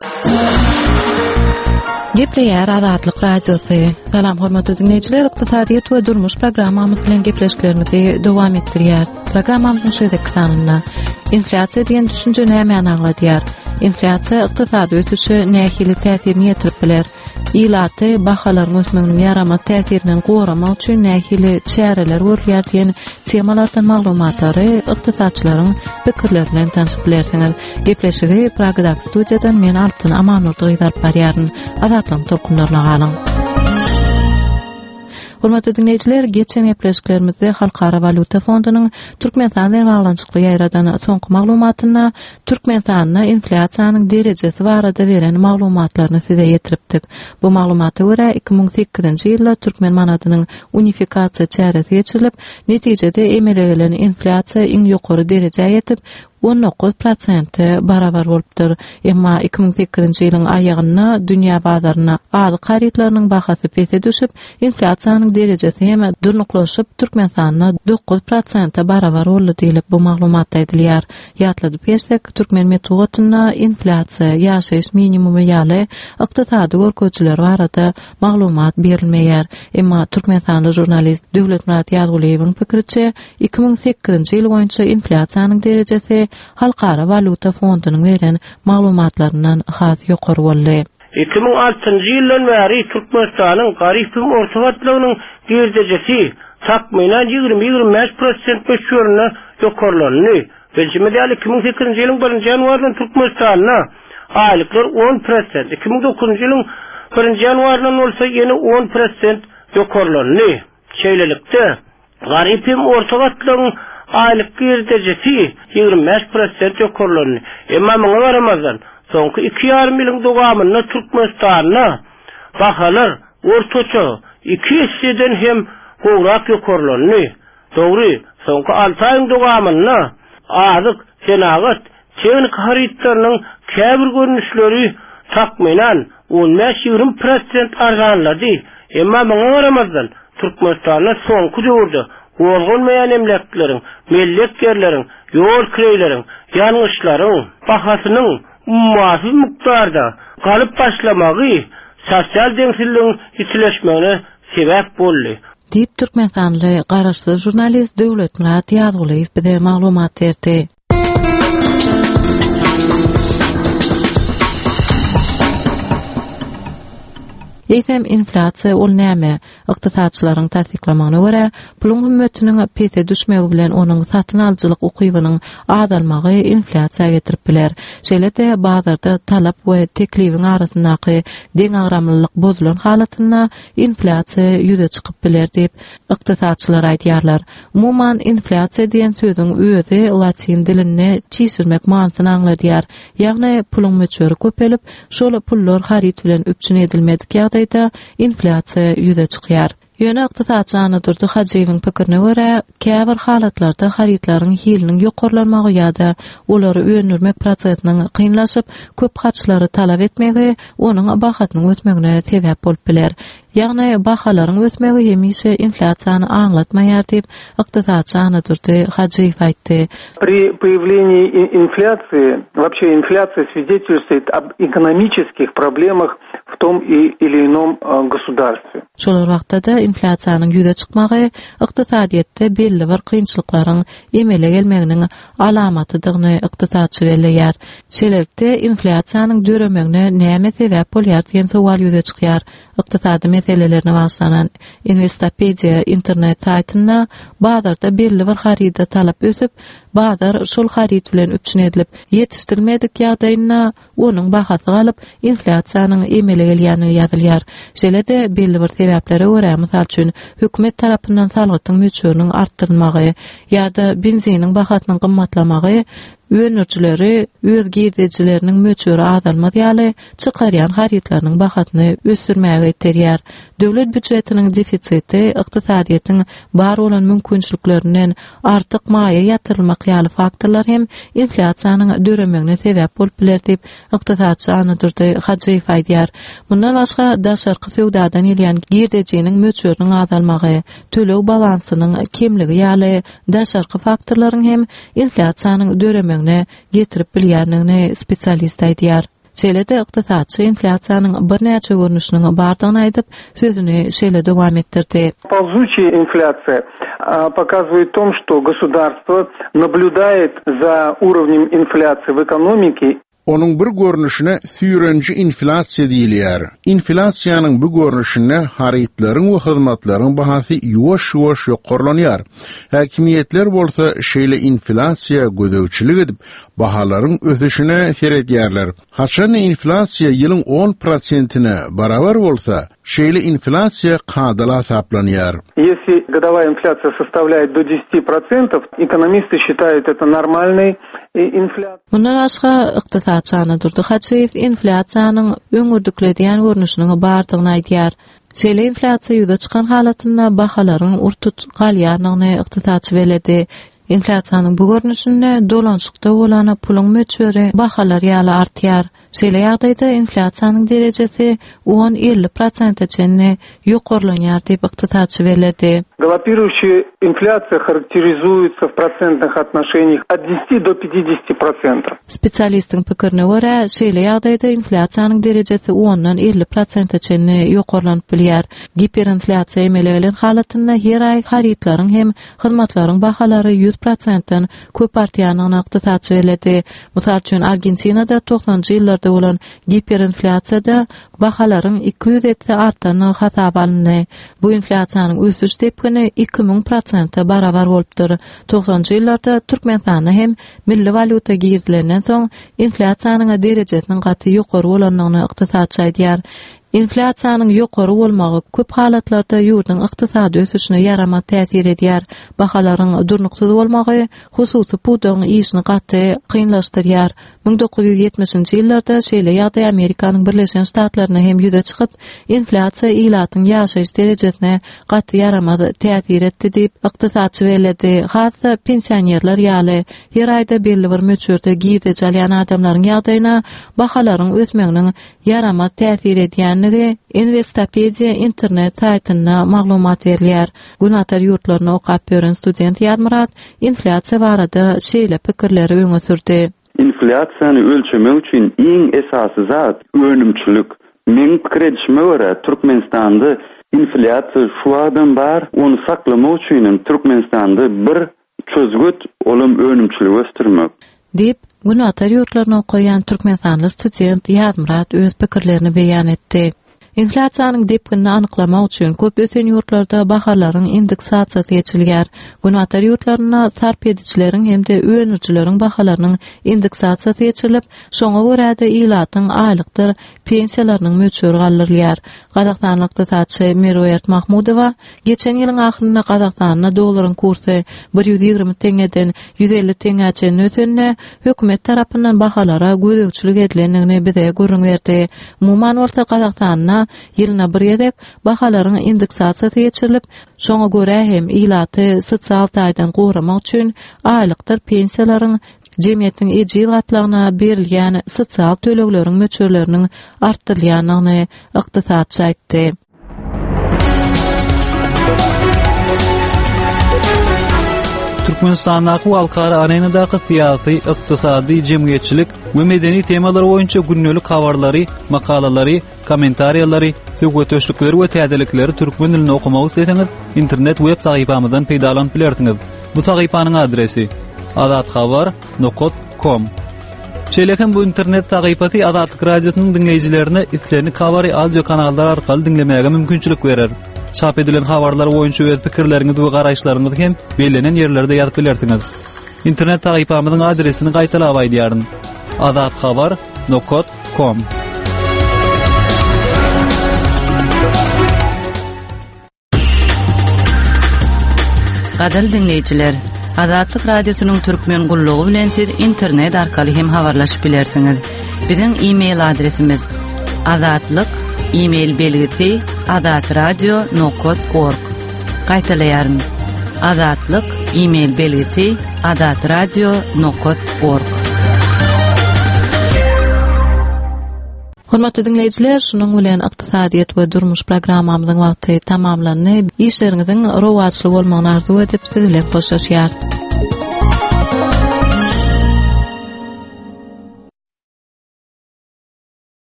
Gepleyer Azatlyk Radiosu. Salam hormatly dinleyijiler, ykdysadyýat we durmuş programmamyz bilen gepleşiklerimizi dowam etdirýär. Programmamyzyň şeýdeki sanynda inflasiýa diýen düşünje näme anagladýar? Inflasiýa ykdysady ötüşi nähili täsirini ýetirip biler? İlaty bahalaryň ösmeginiň ýarama täsirinden goramak üçin nähili çäreler görülýär diýen temalardan maglumatlary ykdysadçylaryň pikirlerinden tanyşyp bilersiňiz. Gepleşigi Pragadan studiýadan men Altyn Amanur Gyýdar barýaryn. Azatlyň tolkunlaryna galyň. Hormatly dinleyijiler, geçen gepleşiklerimizde Halkara Valuta Fondunyň Türkmenistan bilen baglanşykly ýaýradan soňky maglumatyna Türkmenistanyň inflasiýanyň derejesi barada beren maglumatlaryny size ýetiripdik. Bu maglumata görä 2008-nji ýylda Türkmen manadynyň unifikasiýa çäresi geçirilip, netijede emele gelen inflasiýa iň ýokary derejäge ýetip 19% barabar bolupdyr. Emma 2008-nji ýylyň aýagyna dünýä bazaryna azy garytlarynyň bahasy pese düşüp, inflasiýanyň derejesi hem durnuklaşyp Türkmenistanyna 9% barabar boldy diýilip bu maglumatda edilýär. Ýatladyp geçsek, Türkmen metodyna inflasiýa, ýaşaýyş minimumy ýaly ykdysady görkezçiler barada maglumat berilmeýär. Emma Türkmenistanly jurnalist Döwlet Murat Ýazguliýewiň pikiriçe 2008-nji ýyl boýunça inflasiýanyň derejesi Halkara Valuta Fondunyň beren maglumatlaryndan has ýokary boldy. 2006-njy ýyldan bäri Türkmenistanyň garypym orta gatlygynyň derejesi takmyna 20-25% köçürüne ýokarlandy. Belçimede 2008-nji ýylyň 1-nji ýanwaryndan Türkmenistanyna aýlyklar 10%, 2009-njy ýylyň 1-nji ýanwaryndan bolsa ýene 10% ýokarlandy. Şeýlelikde garypym orta gatlygynyň aylık derejesi 25% ýokarlandy. Emma muňa baramazdan soňky 2,5 ýylyň dowamynda Türkmenistanyna bahalar ortaça 200-den hem gowrak ýokarlandy. Dogry, soňky 6 aýyň dowamynda azyk, senagat, çeňik haritlarynyň käbir görnüşleri takmynan 15-20% arzanlady. Emma muňa baramazdan Türkmenistanyna soňky döwürde olgunmayan emleklerin, milleklerlerin, yol kireylerin, yanlışların, bahasynyň ummasyz mukdarda galyp başlamagy sosial deňsizligiň ýitileşmegine sebäp boldy. Diýip Türkmenistanly garaşsyz jurnalist Döwlet Murat Ýazguliýew bize maglumat berdi. Ýetem inflasiýa ol näme? Ykdysadçylaryň tasdiklamagyna görä, pulun gymmatynyň pese düşmegi bilen onuň satyn aljylyk ukybynyň azalmagy inflasiýa getirip biler. Şeýle-de bazarda talap we teklibiň arasyndaky deň agramlylyk bozulan halatyna inflasiýa ýüze çykyp biler diýip ykdysadçylar aýdýarlar. Umuman inflasiýa diýen söziň özi latin dilinde çiğsirmek manasyny angladýar. Ýagny pulun möçüri köpelip, şol pullar harit bilen öpçün edilmedik ýagdaýda inflasiýa ýüze çykýar. Ýöne ykdysadçy Anadurdy Hajiýewiň pikirine görä, käbir halatlarda haritlaryň hiliniň ýokarlanmagy ýa-da olary öňürmek prosesiniň kynlaşyp, köp harçlary talap etmegi onuň bahatynyň ösmegine sebäp bolup biler. Ýagny bahalaryň ösmegi hemişe inflasiýany aňlatmaýar diýip ykdysadçy Anadurdy Hajiýew aýtdy. При появлении инфляции, вообще инфляция свидетельствует об экономических проблемах в том или ином государстве. Şolar wagtda inflasiýanyň ýüze çykmagy ykdysadyýetde belli bir kynçylyklaryň emele gelmeginiň alamatydygyny ykdysadçy belleýär. Şeýlelikde inflasiýanyň döremegine näme sebäp bolýar diýen sowal ýüze çykýar. Ykdysady meselelerine başlanan Investopediya internet saýtyna bazarda belli bir harida talap ösüp, bazar şol harit bilen öpçün edilip ýetişdirilmedik ýagdaýyna onuň bahasy galyp inflasiýanyň emele gelýäni ýazylýar. Şeýle-de belli bir sebäplere görä, mysal üçin hökümet tarapyndan salgytyň möçüriniň artdyrylmagy ýa-da benziniň bahasynyň gymmatlamagy öňürçileri öz girdijileriniň möçüri azalmady ýaly çykarýan haritlarynyň bahasyny ösürmäge iterýär. Döwlet büdjetiniň defisiti ykdysadyýetiň bar bolan mümkinçiliklerinden artyk maýa ýatyrylmak ýaly faktorlar hem inflasiýanyň döremegine sebäp bolup biler diýip ykdysadçy Anadurdy Hajiýew aýdýar. Bundan başga daşarky söwdadan gelýän girdijiniň möçüriniň azalmagy, tölew balansynyň kemligi ýaly daşarky faktorlaryň hem inflasiýanyň döremegine getirip bilýändigini spesialist aýdýar. Şeýle-de ykdysatçy inflasiýanyň bir näçe görnüşiniň bardygyny aýdyp, sözüni şeýle dowam etdirdi. Ползучая инфляция показывает в том, что государство наблюдает за уровнем инфляции в экономике. Onun bir görnüşine süýrenji inflasiýa diýilýär. Inflasiýanyň bu görnüşine harytlaryň we hyzmatlaryň bahasy ýuwaş-ýuwaş ýokarlanýar. Häkimiýetler bolsa şeýle inflasiýa gözegçilik edip bahalaryň ösüşine seredýärler. Haçan inflasiýa ýylyň 10%-ne barabar bolsa, şeýle inflasiýa kadala hesaplanýar. Если годовая инфляция составляет до 10%, экономисты считают это нормальной инфляцией. Bundan başga ykdysatçy Durdy Haçeýew inflasiýanyň öňürdükledýän görnüşiniň bardygyny aýdýar. Şeýle inflasiýa ýüze çykan halatyna bahalaryň urtut galýanyny ykdysatçy beledi. Inflasiýanyň bu görnüşinde dolanşykda bolan puluň möçberi bahalar ýaly artýar. Şeýle ýagdaýda inflasiýanyň derejesi 10-50% çenli ýokarlanýar diýip ykdysatçy beledi. Галопирующая инфляция характеризуется в процентных отношениях от 10 до 50%. Spesialistin pikirine görä, şeýle ýagdaýda inflasiýanyň derejesi 10-50% çenli ýokarlanyp bilýär. Hiperinflasiýa emele gelen halatyna her aý harytlaryň hem hyzmatlaryň bahalary 100%-den köp artýanyny ykdysatçy beledi. Mysal üçin Argentinada 90-njy ýyllarda bolan hiperinflasiýada bahalaryň 200 artany hasap alındy. Bu inflasiýanyň ösüş tepkini 2000% barabar bolupdyr. 90-njy ýyllarda Türkmenistanda hem milli valyuta girdilenden soň inflasiýanyň derejesiniň gaty ýokary bolanyny ykdysatçy aýdýar. Inflasiýanyň ýokary bolmagy köp halatlarda ýurdun ykdysady ösüşine ýarama täsir edýär. Bahalaryň durnuksyz bolmagy hususy pudyň işini gaty kynlaşdyrýar. 1970-nji ýyllarda şeýle ýagdaý Amerikanyň Birleşen Ştatlaryna hem ýüze çykyp, inflasiýa ilatyň ýaşaýyş derejesine gaty ýarama täsir etdi diýip ykdysatçy beledi. Hassa pensionerler ýaly her aýda belli bir möçberde girdi jalyan adamlaryň ýagdaýyna bahalaryň ösmeginiň ýarama täsir edýän Investopediya internet saytyna maglumat berilýär. Gunatar ýurtlaryna okap beren student Ýadmurat inflasiýa barada şeýle pikirleri öňe sürdi. Inflasiýany ölçemek üçin iň esasy zat önümçilik. Men pikirime görä Türkmenistanda inflasiýa şu adam bar, onu saklamak üçin Türkmenistanda bir çözgüt olum önümçilik östirmek. Dip Gunatar ýurtlaryna okaýan türkmenstanly student Ýadmurat öz pikirlerini beýan etdi. Inflasiýanyň depkini anyklamak üçin köp ösen ýurtlarda bahalaryň indeksasiýasy geçilýär. Gunatar ýurtlaryna sarp ediçileriň hemde öňürçileriň bahalarynyň indeksasiýasy geçilip, şoňa görä-de ilatyň aýlykdyr pensiýalarynyň möçberi galdyrylýar. Gazakstanlyk ykdysatçy Merwert Mahmudowa geçen ýylyň ahyryna Gazakstanda dolaryň kursy 120 teňeden 150 teňäçe ösende hökümet tarapyndan bahalara gözegçilik edilendigini bize görüň berdi. Umuman orta Gazakstanda ýylyna bir ýedek bahalaryň indeksasiýasy geçirilip, şoňa görä hem ilaty sosial taýdan goramak üçin aýlykdyr pensiýalaryň jemgyýetiň ejil gatlaryna berilýän sosial tölekleriň möçberleriniň artdyrylýanyny ykdysatçy aýtdy. Türkmenistandaky halkara arenadaky syýasy, ykdysady, jemgyýetçilik we medeni temalar boýunça günnelik habarlary, makalalary, kommentariýalary, söhbetleşikleri we täzelikleri türkmen dilinde okumak isteseňiz, internet web sahypamyzdan peýdalanyp bilersiňiz. Bu sahypanyň adresi adatxabar.com. Şeýlekem bu internet sahypasy Adatlyk radiosynyň dinleýijilerine islerini kabary audio kanallar arkaly dinlemäge mümkinçilik berer. Çap edilen habarlar boýunça öz pikirleriňiz we garaýşlaryňyzy hem belenen ýerlerde ýazyp bilersiňiz. İnternet sahypamyzyň adresini gaýtalap aýdýaryn. adatxabar.com. Gadal dinleýijiler, Adatlyk radiosynyň türkmen gullugy bilen siz internet arkaly hem habarlaşyp bilersiňiz. Biziň e-mail adresimiz adatlyk@emailbelgisi@radio.org. Gaýtalaýaryn. adatlyk@emailbelgisi@radio.org. Hormatly dinleýijiler, şunuň bilen ykdysadyýet we durmuş programmamyzyň wagty tamamlandy. İşleriňiziň rowaçly bolmagyny arzu edip siz bilen hoşlaşýar.